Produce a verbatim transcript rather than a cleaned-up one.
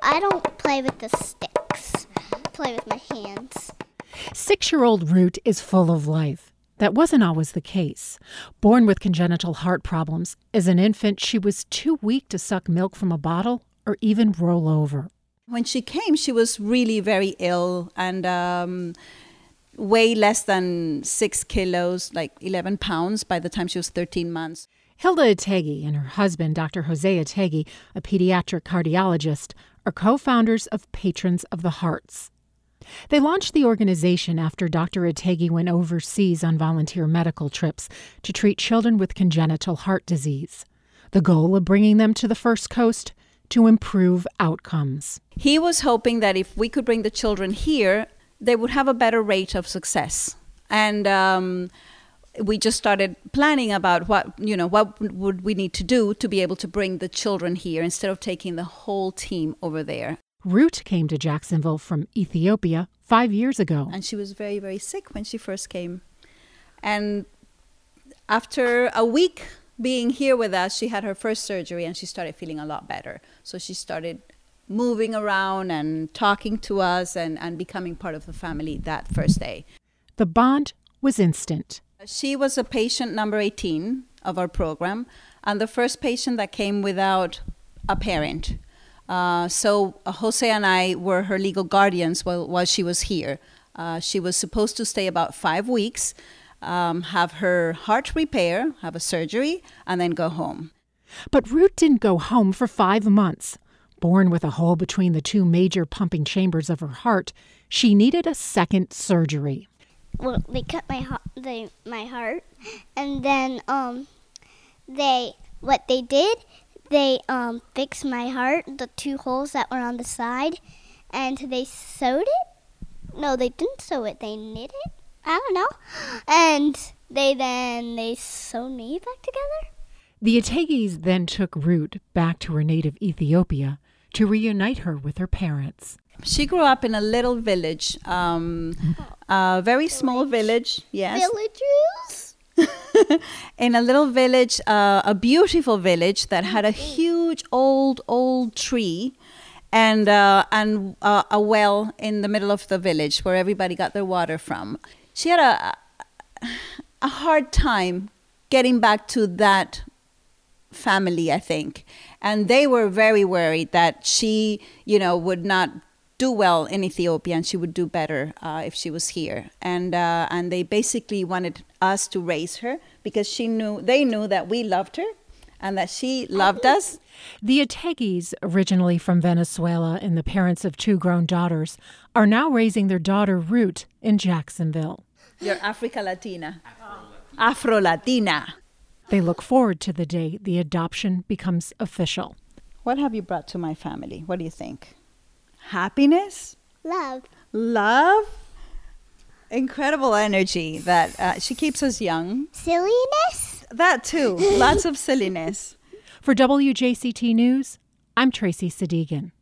I don't play with the sticks. I play with my hands. Six-year-old Ruth is full of life. That wasn't always the case. Born with congenital heart problems, as an infant, she was too weak to suck milk from a bottle or even roll over. When she came, she was really very ill and um, weighed less than six kilos, like eleven pounds by the time she was thirteen months. Hilda Otaegui and her husband, Doctor Jose Otaegui, a pediatric cardiologist, are co-founders of Patrons of the Hearts. They launched the organization after Doctor Otaegui went overseas on volunteer medical trips to treat children with congenital heart disease. The goal of bringing them to the First Coast to improve outcomes. He was hoping that if we could bring the children here, they would have a better rate of success. And um, we just started planning about what, you know, what would we need to do to be able to bring the children here instead of taking the whole team over there. Ruth came to Jacksonville from Ethiopia five years ago. And she was very, very sick when she first came. And after a week being here with us, she had her first surgery and she started feeling a lot better. So she started moving around and talking to us and, and becoming part of the family that first day. The bond was instant. She was a patient number eighteen of our program and the first patient that came without a parent. Uh, so uh, Jose and I were her legal guardians while, while she was here. Uh, she was supposed to stay about five weeks, um, have her heart repair, have a surgery, and then go home. But Ruth didn't go home for five months. Born with a hole between the two major pumping chambers of her heart, she needed a second surgery. Well, they cut my heart, they, my heart, and then um, they what they did. They um, fixed my heart, the two holes that were on the side, and they sewed it. No, they didn't sew it. They knit it. I don't know. And they then they sewed me back together. The Otaeguis then took Ruth back to her native Ethiopia to reunite her with her parents. She grew up in a little village, um, a very small village. Yes. Villages. In a little village, uh, a beautiful village that had a huge old, old tree and uh, and uh, a well in the middle of the village where everybody got their water from. She had a, a hard time getting back to that family, I think. And they were very worried that she, you know, would not do well in Ethiopia and she would do better uh, if she was here. And uh, and they basically wanted us to raise her because she knew they knew that we loved her and that she loved us. The Otaeguis, originally from Venezuela and the parents of two grown daughters, are now raising their daughter Ruth in Jacksonville. You're Africa Latina. Afro Latina. They look forward to the day the adoption becomes official. What have you brought to my family? What do you think? Happiness? Love. Love? Incredible energy that uh, she keeps us young. Silliness? That too. Lots of silliness. For W J C T News, I'm Tracy Sadigan.